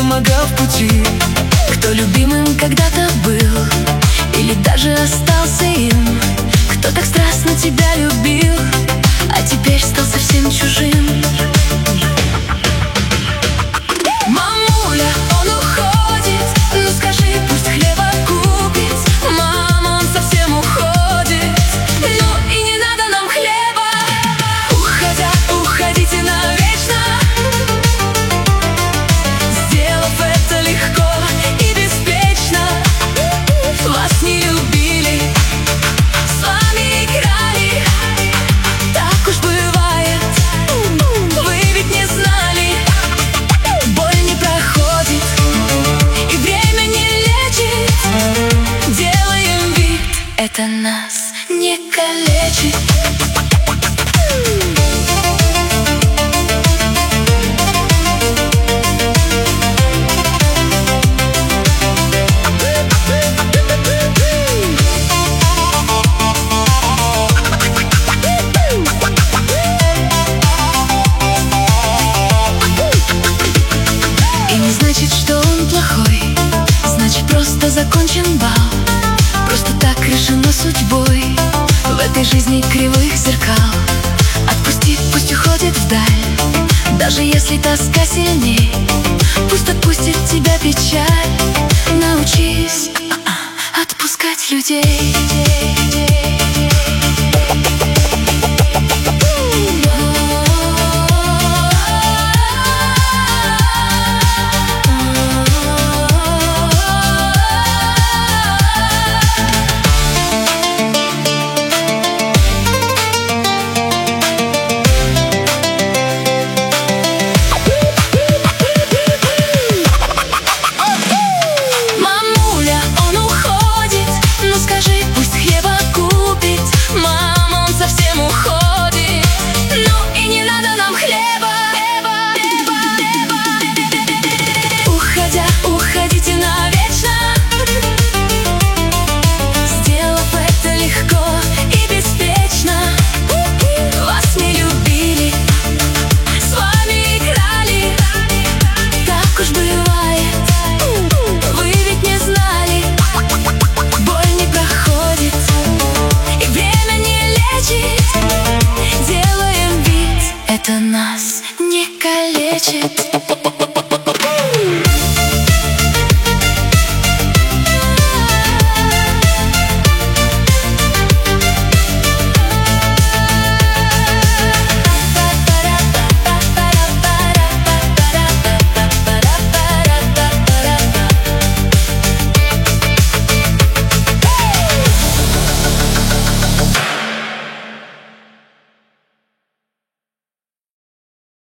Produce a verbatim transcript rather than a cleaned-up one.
помогал в пути, кто любимым когда-то был или даже остался им, кто так страстно тебя любил, а теперь стал совсем чужим. Мамуля, он уходит, ну скажи, пусть хлеба купит. Мама, он совсем уходит, ну и не надо нам хлеба. Уходя, уходите навечно, сделав это легко и беспечно. Вас не любили, с вами играли, так уж бывает, вы ведь не знали. Боль не проходит и время не лечит, делаем вид, это нас не калечит. Значит, что он плохой, значит, просто закончен бал. Просто так решено судьбой в этой жизни кривых зеркал. Отпусти, пусть уходит вдаль, даже если тоска сильней. Пусть отпустит тебя печаль. Научись отпускать людей. Уходите навечно, сделав это легко и беспечно. Вас не любили, с вами играли, так уж бывает, вы ведь не знали. Боль не проходит и время не лечит, делаем вид, это нас не калечит.